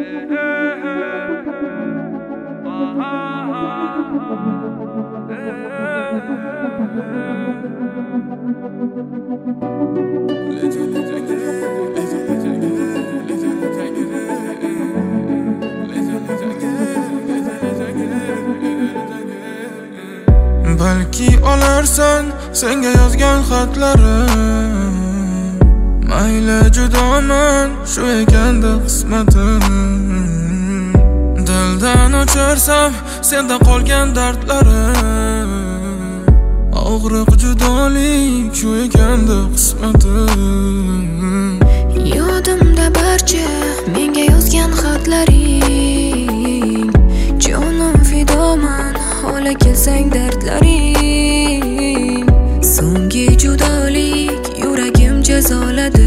Balki olarsan senga yozgan xatlarim, mayli judoman shu ekanda qismatim. Dildan o'chirsam senda qolgan dardlarim, og'riq judolik shu ekanda qismatim. Yodimda barcha menga yozgan xatlaring, jonim fidoman hola kelsang dardlaring. So'nggi judolik yuragim jazoladi,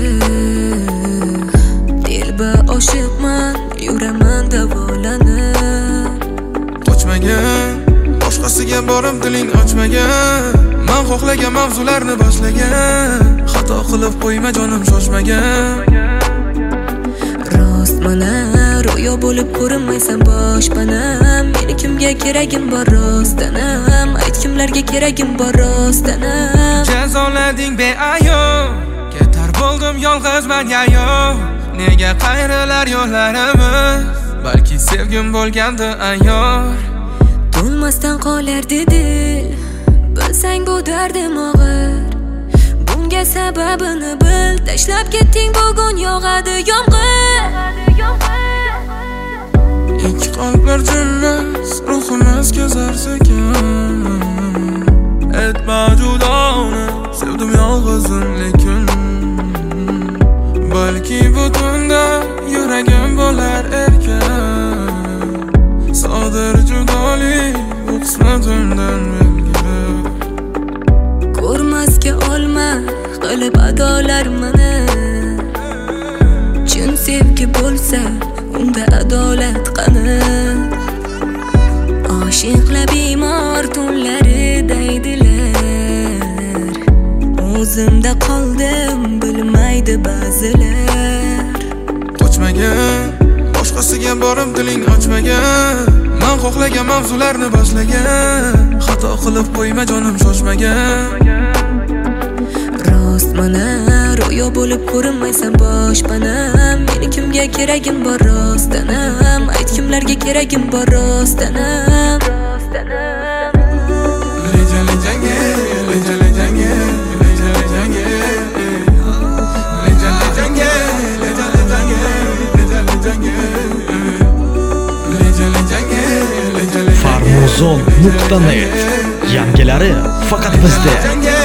dilba oshiqman yuraman davolanib. Qochmagan, boshqasiga borib diling ochmagan, men xohlagan mavzularni boshlagan. Xato qilib qo'yma jonim shoshmagan. Rost mana ro'yo bo'lib ko'rinmaysan boshpanam. Meni kimga keragim bor rostdanam, ayt kimlarga keragim bor rostdanam. Jazolading beayov, ketar bo'ldim yolg'izman yayo. Nega qayrilar yo'llarimiz, balki sevgim bo'lgandi ayyor. To'lmasdan qolardi dil, bilsang bu dardim og'ir. Bunga sababini bil, tashlab ketding bugun yog'adi yomg'ir. Ikki qalblar jillas, ruhimiz kezar sekin. Etma judoni, sevdim yolg'izim lekin. Balki bu tunda yuragim bo'lar erkin. Sodir judolik bu qismatimdan belgi. Ko'rmasga olma qilib adolar meni. Chin sevgi bo'lsa unda adolat qani. Oshiqlar bemor tunlari deydilar, o'zimda qoldim bilmaydi ba'zilar. Qochmagan, boshqasiga borib diling ochmagan, men xohlagan mavzularni boshlagan. Xato qilib qo'yma jonim shoshmagan. Rost mana ro'yo bo'lib ko'rinmaysan boshpanam. Meni kimga keragim bor rostdanam, ayt kimlarga keragim bor rostdanam. Lejange, lejange, lejange, lejange, Farmuzon.net yangilari faqat bizda.